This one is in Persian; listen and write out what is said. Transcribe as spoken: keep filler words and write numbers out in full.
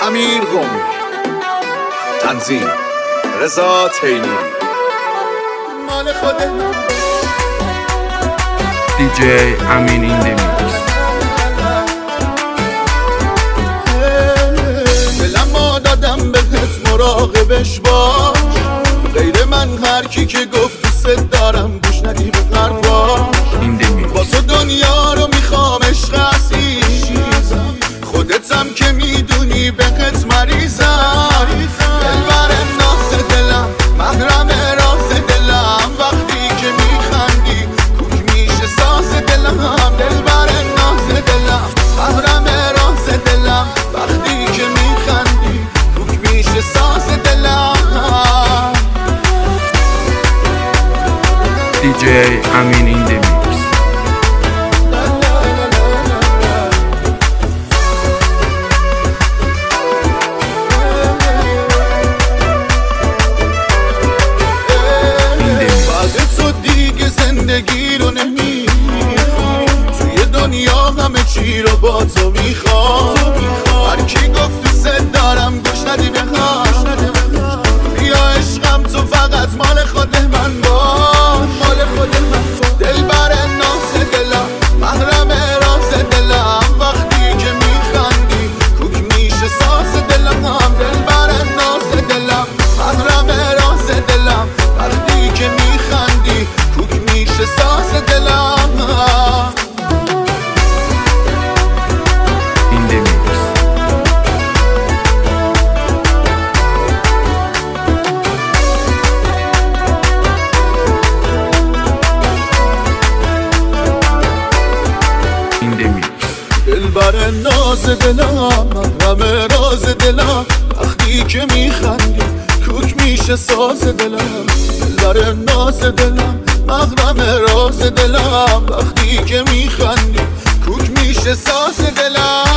امیر قمی، تنظیم رضا تیموری، مال خودم دی جی امین این دمیکس. دلمو دادم بهت مراقبش باش، غیر من هر کی که گفت دوست دارم گوش ندی به حرفاش. این دمیکس با تو دنیا رو میخوام عشق عزیزم، خودتم که میدونی بهت مریضم. دلبر ناز دلم، محرم راز دلم، وقتی که میخندی کوک میشه ساز دلم. دلبر ناز دلم، محرم راز دلم، وقتی که میخندی کوک میشه ساز دلم. دی جی امین این دمیکس. زندگی رو نمیخوام، توی دنیا همه چی رو با تو میخوام. هر کی گفت دوست دارم گوش ندی بهش، بیا عشقم تو فقط مال خود من باش، مال خود من. دلبر ناز دلم، محرم راز دلم، وقتی که میخندی کوک میشه ساز دلم. دلبر ناز دلم، محرم راز دلم، وقتی که میخندی کوک میشه ساز دلم. این دمیکس. این دمیکس. دلبر ناز دلم، محرم راز دلم، وقتی که میخندی کوک میشه ساز دلم. دلبر ناز دلم، محرم راز دلم، وقتی که میخندی کوک میشه ساز دلم.